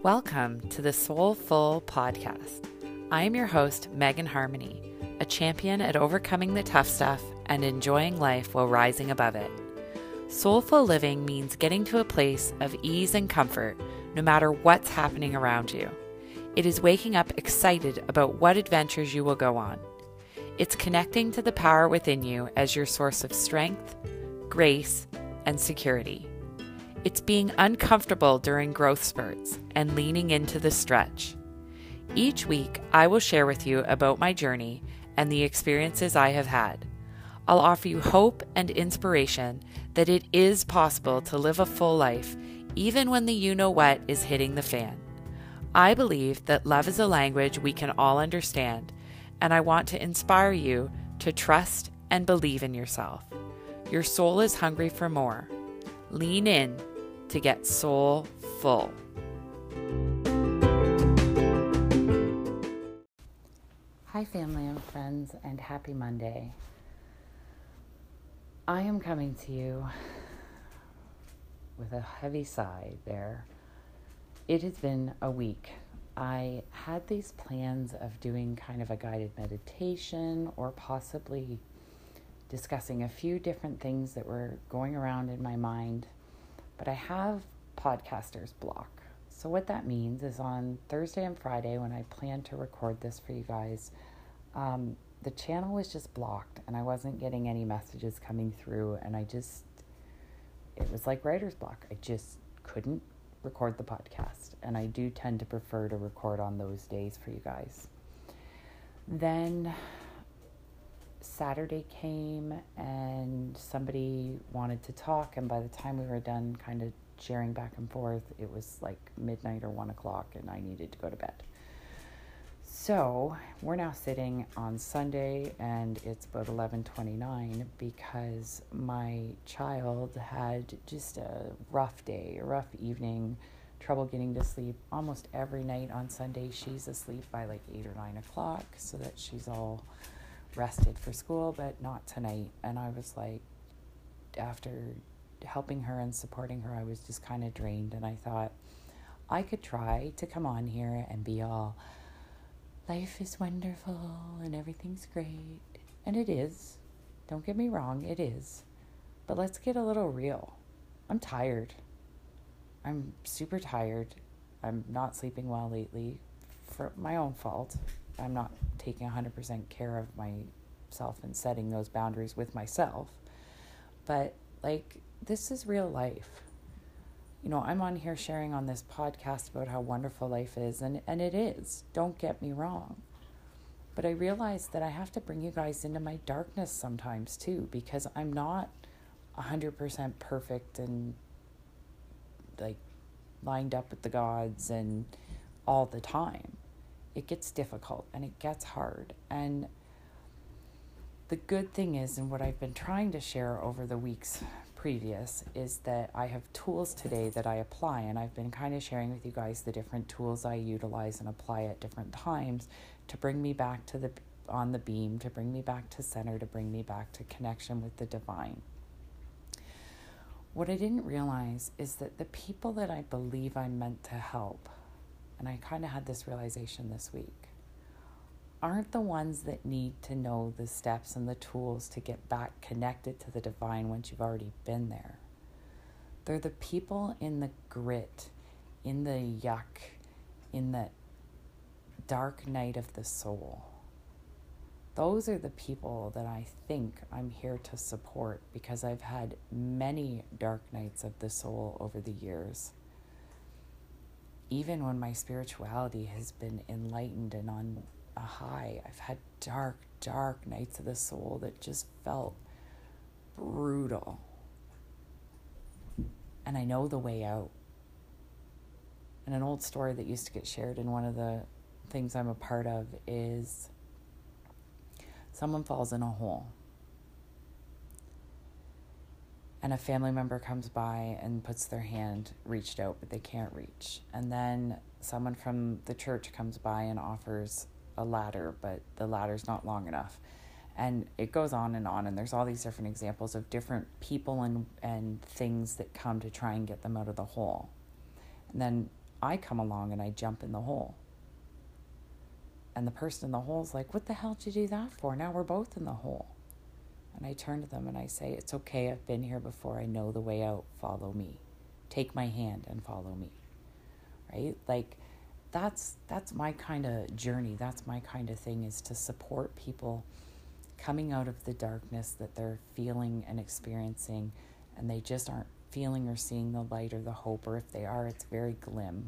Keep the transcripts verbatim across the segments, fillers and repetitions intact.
Welcome to the Soulful Podcast. I am your host, Megan Harmony, a champion at overcoming the tough stuff and enjoying life while rising above it. Soulful living means getting to a place of ease and comfort no matter what's happening around you. It is waking up excited about what adventures you will go on. It's connecting to the power within you as your source of strength, grace, and security. It's being uncomfortable during growth spurts and leaning into the stretch. Each week, I will share with you about my journey and the experiences I have had. I'll offer you hope and inspiration that it is possible to live a full life even when the you-know-what is hitting the fan. I believe that love is a language we can all understand, and I want to inspire you to trust and believe in yourself. Your soul is hungry for more. Lean in to get soul full. Hi, family and friends, and happy Monday. I am coming to you with a heavy sigh there. It has been a week. I had these plans of doing kind of a guided meditation or possibly discussing a few different things that were going around in my mind, but I have podcaster's block. So what that means is on Thursday and Friday when I plan to record this for you guys, um, the channel was just blocked and I wasn't getting any messages coming through, and I just, it was like writer's block. I just couldn't record the podcast, and I do tend to prefer to record on those days for you guys. Then Saturday came and somebody wanted to talk, and by the time we were done kind of sharing back and forth, it was like midnight or one o'clock and I needed to go to bed. So we're now sitting on Sunday and it's about eleven twenty-nine because my child had just a rough day, a rough evening, trouble getting to sleep. Almost every night on Sunday she's asleep by like eight or nine o'clock so that she's all rested for school, but not tonight. And I was like, after helping her and supporting her, I was just kind of drained, and I thought I could try to come on here and be all, life is wonderful and everything's great. And it is. Don't get me wrong, it is. But let's get a little real. I'm tired. I'm super tired. I'm not sleeping well lately for my own fault. I'm not taking one hundred percent care of myself and setting those boundaries with myself. But, like, this is real life. You know, I'm on here sharing on this podcast about how wonderful life is, and, and it is. Don't get me wrong. But I realize that I have to bring you guys into my darkness sometimes, too, because I'm not one hundred percent perfect and, like, lined up with the gods and all the time. It gets difficult and it gets hard. And the good thing is, and what I've been trying to share over the weeks previous, is that I have tools today that I apply, and I've been kind of sharing with you guys the different tools I utilize and apply at different times to bring me back to the on the beam, to bring me back to center, to bring me back to connection with the divine. What I didn't realize is that the people that I believe I'm meant to help, and I kind of had this realization this week, aren't the ones that need to know the steps and the tools to get back connected to the divine once you've already been there. They're the people in the grit, in the yuck, in the dark night of the soul. Those are the people that I think I'm here to support, because I've had many dark nights of the soul over the years. Even when my spirituality has been enlightened and on a high, I've had dark, dark nights of the soul that just felt brutal. And I know the way out. And an old story that used to get shared in one of the things I'm a part of is someone falls in a hole. And a family member comes by and puts their hand reached out, but they can't reach. And then someone from the church comes by and offers a ladder, but the ladder's not long enough. And it goes on and on, and there's all these different examples of different people and, and things that come to try and get them out of the hole. And then I come along and I jump in the hole. And the person in the hole is like, what the hell did you do that for? Now we're both in the hole. And I turn to them and I say, it's okay. I've been here before. I know the way out. Follow me. Take my hand and follow me. Right? Like, that's that's my kind of journey. That's my kind of thing, is to support people coming out of the darkness that they're feeling and experiencing, and they just aren't feeling or seeing the light or the hope, or if they are, it's very glim.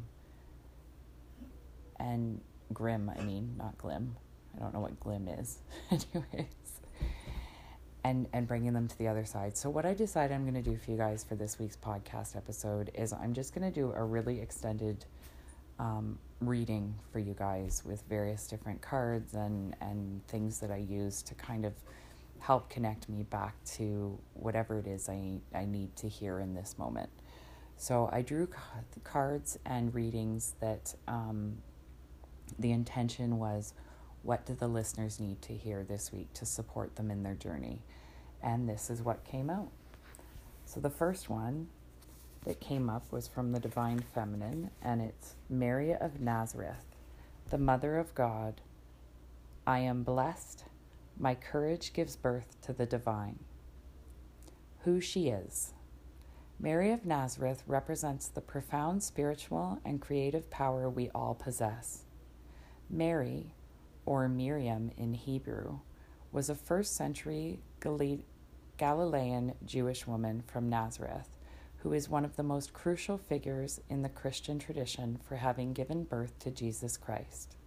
And grim, I mean, not glim. I don't know what glim is. Anyways. And, and bringing them to the other side. So what I decided I'm going to do for you guys for this week's podcast episode is I'm just going to do a really extended um, reading for you guys with various different cards and, and things that I use to kind of help connect me back to whatever it is I, I need to hear in this moment. So I drew cards and readings that um, the intention was, what do the listeners need to hear this week to support them in their journey? And this is what came out. So the first one that came up was from the Divine Feminine, and it's Mary of Nazareth, the Mother of God. I am blessed. My courage gives birth to the divine. Who she is. Mary of Nazareth represents the profound spiritual and creative power we all possess. Mary, or Miriam in Hebrew, was a first century Galilean Jewish woman from Nazareth, who is one of the most crucial figures in the Christian tradition for having given birth to Jesus Christ.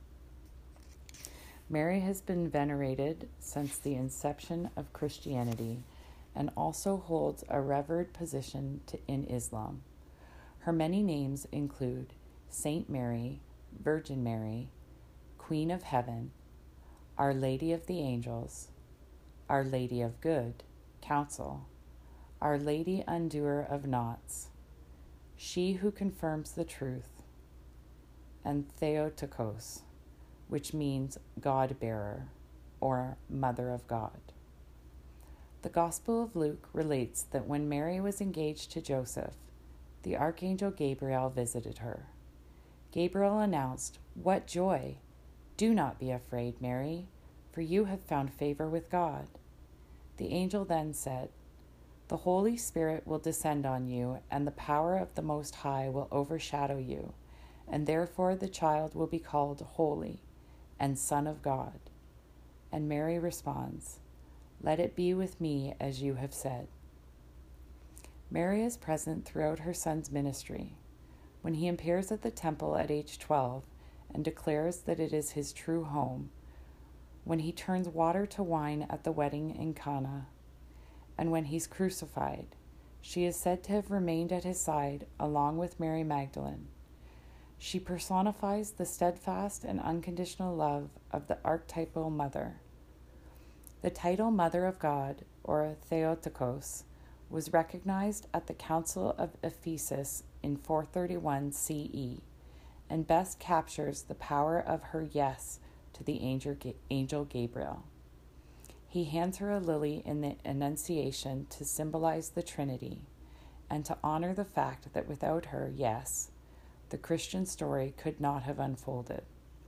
Mary has been venerated since the inception of Christianity and also holds a revered position to, in Islam. Her many names include Saint Mary, Virgin Mary, Queen of Heaven, Our Lady of the Angels, Our Lady of Good Counsel, Our Lady Undoer of Knots, She Who Confirms the Truth, and Theotokos, which means God-bearer or Mother of God. The Gospel of Luke relates that when Mary was engaged to Joseph, the Archangel Gabriel visited her. Gabriel announced, "What joy! Do not be afraid, Mary, for you have found favor with God." The angel then said, "The Holy Spirit will descend on you, and the power of the Most High will overshadow you, and therefore the child will be called Holy and Son of God." And Mary responds, "Let it be with me as you have said." Mary is present throughout her son's ministry. When he appears at the temple at age twelve, and declares that it is his true home, when he turns water to wine at the wedding in Cana, and when he's crucified, she is said to have remained at his side along with Mary Magdalene. She personifies the steadfast and unconditional love of the archetypal mother. The title Mother of God, or Theotokos, was recognized at the Council of Ephesus in four thirty-one C E, and best captures the power of her yes to the angel Gabriel. He hands her a lily in the Annunciation to symbolize the Trinity and to honor the fact that without her yes, the Christian story could not have unfolded.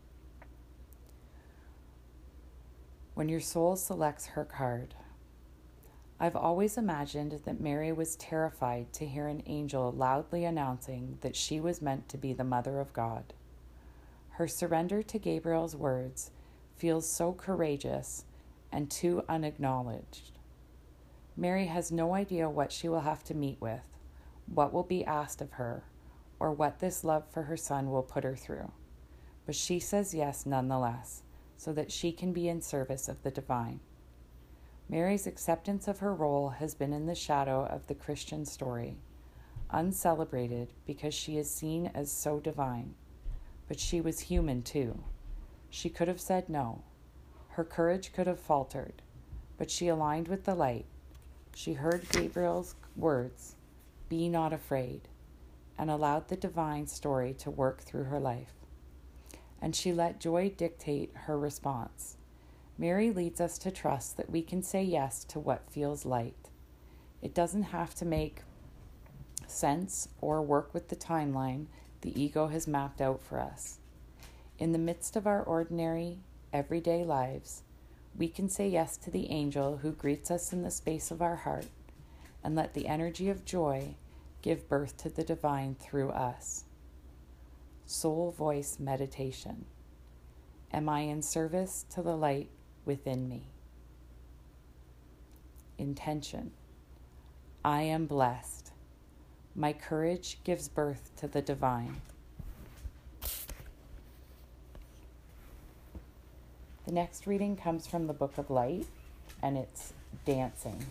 When your soul selects her card. I've always imagined that Mary was terrified to hear an angel loudly announcing that she was meant to be the Mother of God. Her surrender to Gabriel's words feels so courageous and too unacknowledged. Mary has no idea what she will have to meet with, what will be asked of her, or what this love for her son will put her through. But she says yes nonetheless, so that she can be in service of the divine. Mary's acceptance of her role has been in the shadow of the Christian story, uncelebrated because she is seen as so divine. But she was human too. She could have said no. Her courage could have faltered, but she aligned with the light. She heard Gabriel's words, "Be not afraid," and allowed the divine story to work through her life. And she let joy dictate her response. Mary leads us to trust that we can say yes to what feels light. It doesn't have to make sense or work with the timeline the ego has mapped out for us. In the midst of our ordinary, everyday lives, we can say yes to the angel who greets us in the space of our heart and let the energy of joy give birth to the divine through us. Soul Voice Meditation. Am I in service to the light within me? Intention. I am blessed. My courage gives birth to the divine. The next reading comes from the Book of Light, and it's dancing.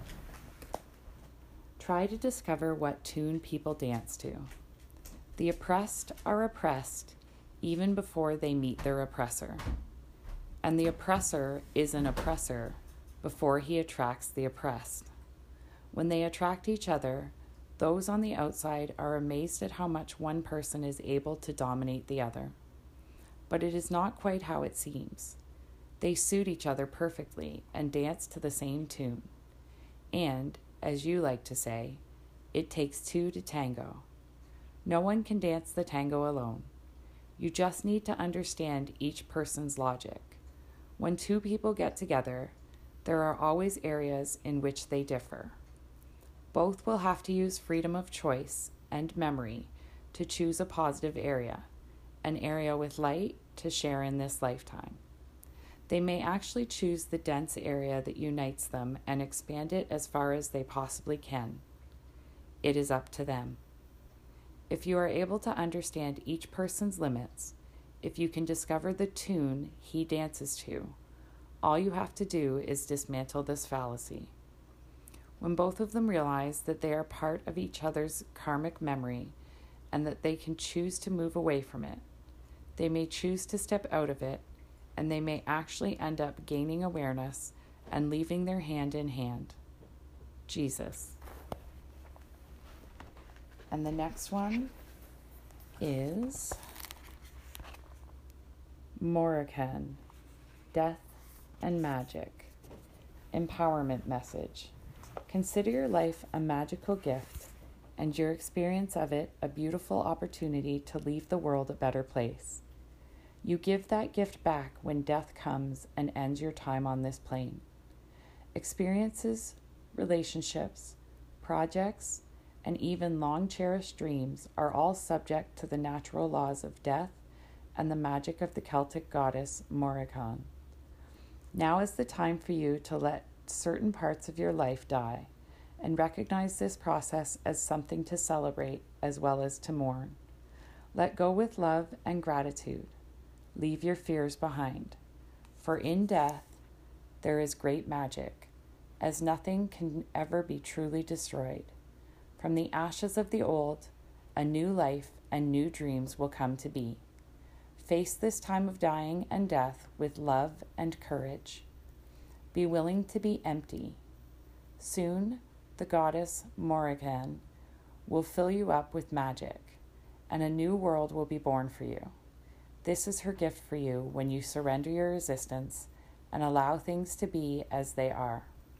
Try to discover what tune people dance to. The oppressed are oppressed even before they meet their oppressor. And the oppressor is an oppressor before he attracts the oppressed. When they attract each other, those on the outside are amazed at how much one person is able to dominate the other. But it is not quite how it seems. They suit each other perfectly and dance to the same tune. And, as you like to say, it takes two to tango. No one can dance the tango alone. You just need to understand each person's logic. When two people get together, there are always areas in which they differ. Both will have to use freedom of choice and memory to choose a positive area, an area with light to share in this lifetime. They may actually choose the dense area that unites them and expand it as far as they possibly can. It is up to them. If you are able to understand each person's limits, if you can discover the tune he dances to, all you have to do is dismantle this fallacy. When both of them realize that they are part of each other's karmic memory and that they can choose to move away from it, they may choose to step out of it, and they may actually end up gaining awareness and leaving their hand in hand. Jesus. And the next one is Morrigan, Death and Magic. Empowerment message. Consider your life a magical gift and your experience of it a beautiful opportunity to leave the world a better place. You give that gift back when death comes and ends your time on this plane. Experiences, relationships, projects, and even long-cherished dreams are all subject to the natural laws of death and the magic of the Celtic goddess Morrigan. Now is the time for you to let certain parts of your life die and recognize this process as something to celebrate as well as to mourn. Let go with love and gratitude. Leave your fears behind. For in death, there is great magic, as nothing can ever be truly destroyed. From the ashes of the old, a new life and new dreams will come to be. Face this time of dying and death with love and courage. Be willing to be empty. Soon, the goddess Morrigan will fill you up with magic, and a new world will be born for you. This is her gift for you when you surrender your resistance and allow things to be as they are.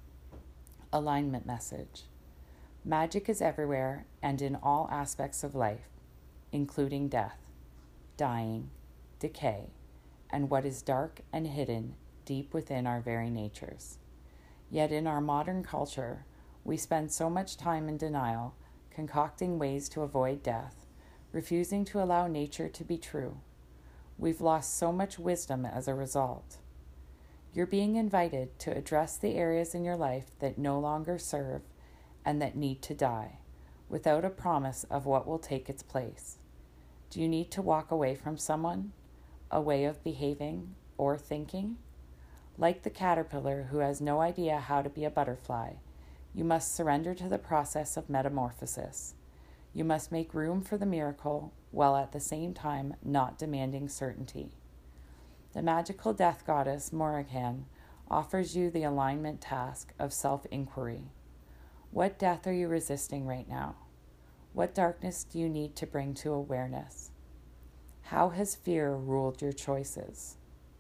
Alignment message. Magic is everywhere and in all aspects of life, including death, dying, decay, and what is dark and hidden deep within our very natures. Yet in our modern culture, we spend so much time in denial, concocting ways to avoid death, refusing to allow nature to be true. We've lost so much wisdom as a result. You're being invited to address the areas in your life that no longer serve and that need to die, without a promise of what will take its place. Do you need to walk away from someone, a way of behaving or thinking? Like the caterpillar who has no idea how to be a butterfly, you must surrender to the process of metamorphosis. You must make room for the miracle while at the same time not demanding certainty. The magical death goddess Morrigan offers you the alignment task of self-inquiry. What death are you resisting right now? What darkness do you need to bring to awareness? How has fear ruled your choices?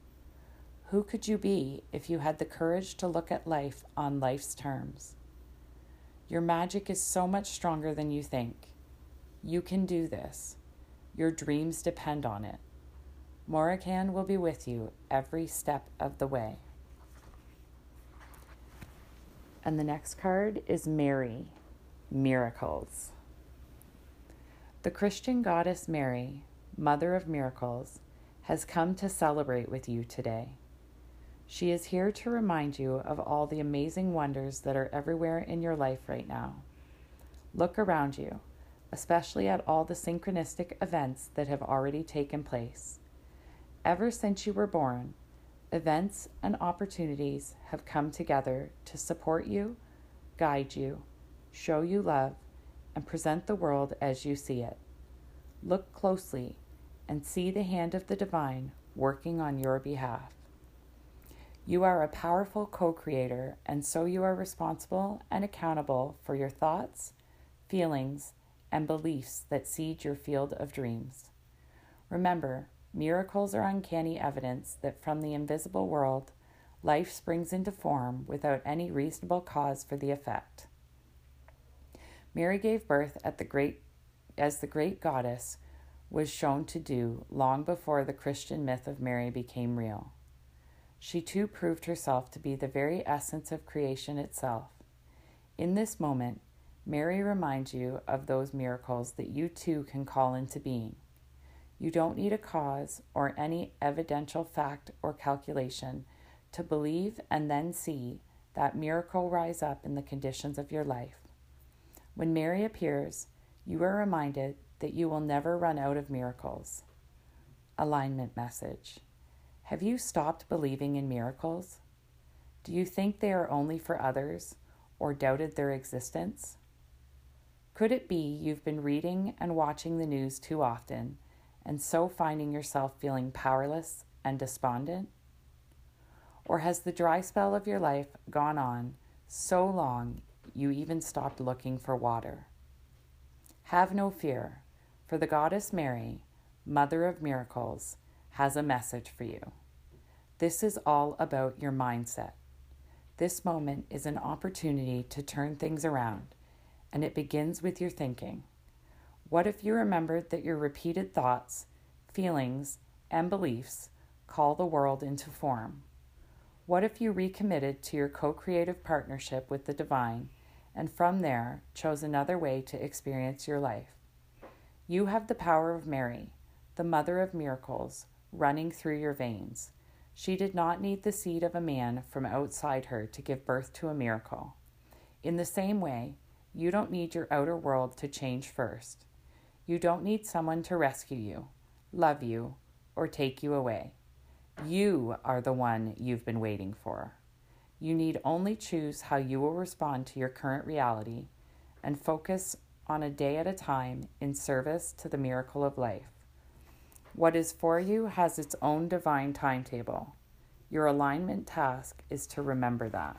Who could you be if you had the courage to look at life on life's terms? Your magic is so much stronger than you think. You can do this. Your dreams depend on it. Morrigan will be with you every step of the way. And the next card is Mary, Miracles. The Christian goddess Mary, Mother of Miracles, has come to celebrate with you today. She is here to remind you of all the amazing wonders that are everywhere in your life right now. Look around you, especially at all the synchronistic events that have already taken place. Ever since you were born, events and opportunities have come together to support you, guide you, show you love, and present the world as you see it. Look closely and see the hand of the divine working on your behalf. You are a powerful co-creator, and so you are responsible and accountable for your thoughts, feelings, and beliefs that seed your field of dreams. Remember, miracles are uncanny evidence that from the invisible world, life springs into form without any reasonable cause for the effect. Mary gave birth at the great, as the great goddess was shown to do long before the Christian myth of Mary became real. She too proved herself to be the very essence of creation itself. In this moment, Mary reminds you of those miracles that you too can call into being. You don't need a cause or any evidential fact or calculation to believe and then see that miracle rise up in the conditions of your life. When Mary appears, you are reminded that you will never run out of miracles. Alignment message. Have you stopped believing in miracles? Do you think they are only for others or doubted their existence? Could it be you've been reading and watching the news too often and so finding yourself feeling powerless and despondent? Or has the dry spell of your life gone on so long you even stopped looking for water? Have no fear, for the goddess Mary, Mother of Miracles, has a message for you. This is all about your mindset. This moment is an opportunity to turn things around, and it begins with your thinking. What if you remembered that your repeated thoughts, feelings, and beliefs call the world into form? What if you recommitted to your co-creative partnership with the divine and from there chose another way to experience your life? You have the power of Mary, the Mother of Miracles, running through your veins. She did not need the seed of a man from outside her to give birth to a miracle. In the same way, you don't need your outer world to change first. You don't need someone to rescue you, love you, or take you away. You are the one you've been waiting for. You need only choose how you will respond to your current reality and focus on a day at a time in service to the miracle of life. What is for you has its own divine timetable. Your alignment task is to remember that.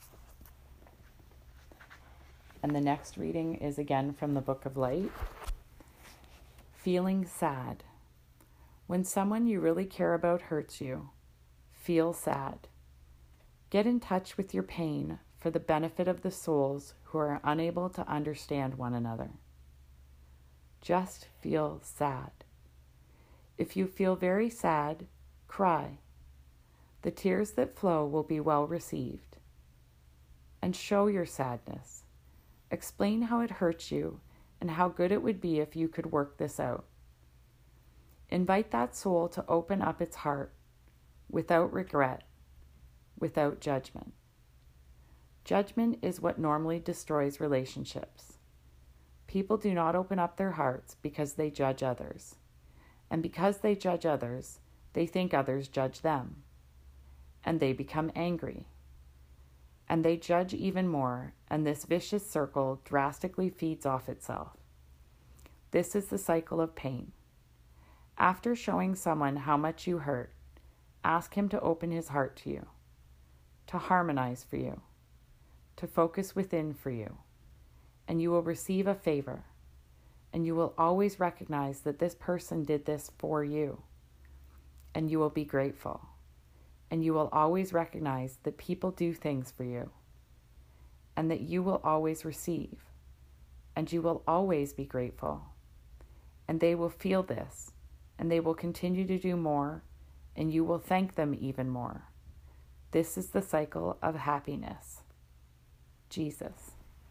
And the next reading is again from the Book of Light. Feeling sad. When someone you really care about hurts you, feel sad. Get in touch with your pain for the benefit of the souls who are unable to understand one another. Just feel sad. If you feel very sad, cry. The tears that flow will be well received. And show your sadness. Explain how it hurts you and how good it would be if you could work this out. Invite that soul to open up its heart without regret, without judgment. Judgment is what normally destroys relationships. People do not open up their hearts because they judge others. And because they judge others, they think others judge them. And they become angry. And they judge even more, and this vicious circle drastically feeds off itself. This is the cycle of pain. After showing someone how much you hurt, ask him to open his heart to you, to harmonize for you, to focus within for you, and you will receive a favor. And you will always recognize that this person did this for you. And you will be grateful. And you will always recognize that people do things for you. And that you will always receive. And you will always be grateful. and they will feel this, and they will continue to do more, and you will thank them even more. This is the cycle of happiness. Jesus.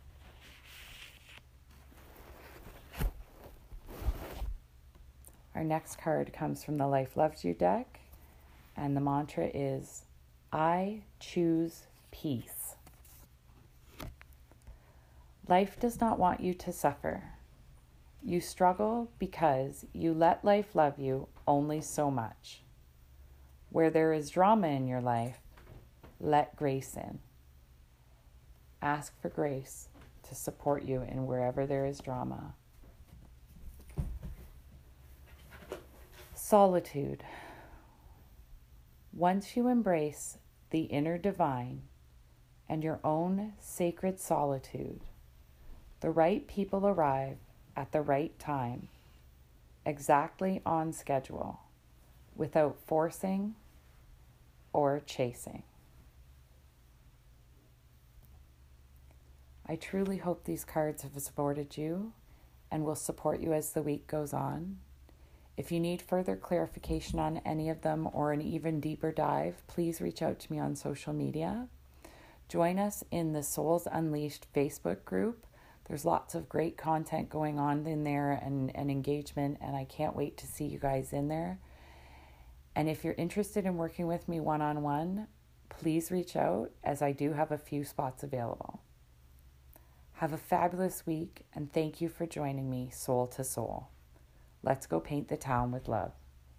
Our next card comes from the Life Loves You deck, and the mantra is, I choose peace. Life does not want you to suffer. You struggle because you let life love you only so much. Where there is drama in your life, let grace in. Ask for grace to support you in wherever there is drama. Solitude. Once you embrace the inner divine and your own sacred solitude, the right people arrive at the right time, exactly on schedule, without forcing or chasing. I truly hope these cards have supported you and will support you as the week goes on. If you need further clarification on any of them or an even deeper dive, please reach out to me on social media. Join us in the Souls Unleashed Facebook group. There's lots of great content going on in there and, and engagement, and I can't wait to see you guys in there. And if you're interested in working with me one-on-one, please reach out, as I do have a few spots available. Have a fabulous week, and thank you for joining me, Soul to Soul. Let's go paint the town with love.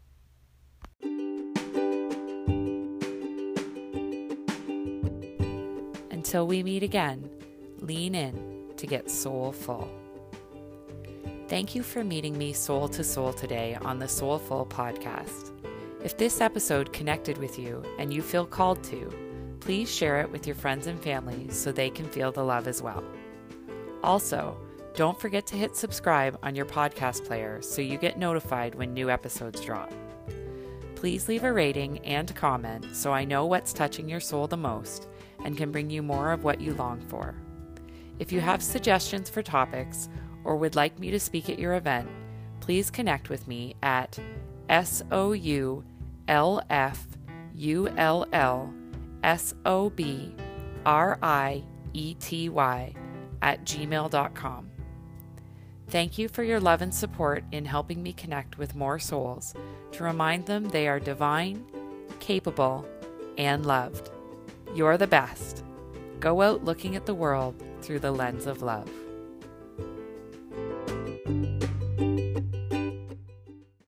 Until we meet again, lean in to get soulful. Thank you for meeting me soul to soul today on the Soulful podcast. If this episode connected with you and you feel called to, please share it with your friends and family so they can feel the love as well. Also, don't forget to hit subscribe on your podcast player so you get notified when new episodes drop. Please leave a rating and comment so I know what's touching your soul the most and can bring you more of what you long for. If you have suggestions for topics or would like me to speak at your event, please connect with me at S O U L F U L L S O B R I E T Y at gmail dot com. Thank you for your love and support in helping me connect with more souls to remind them they are divine, capable, and loved. You're the best. Go out looking at the world through the lens of love.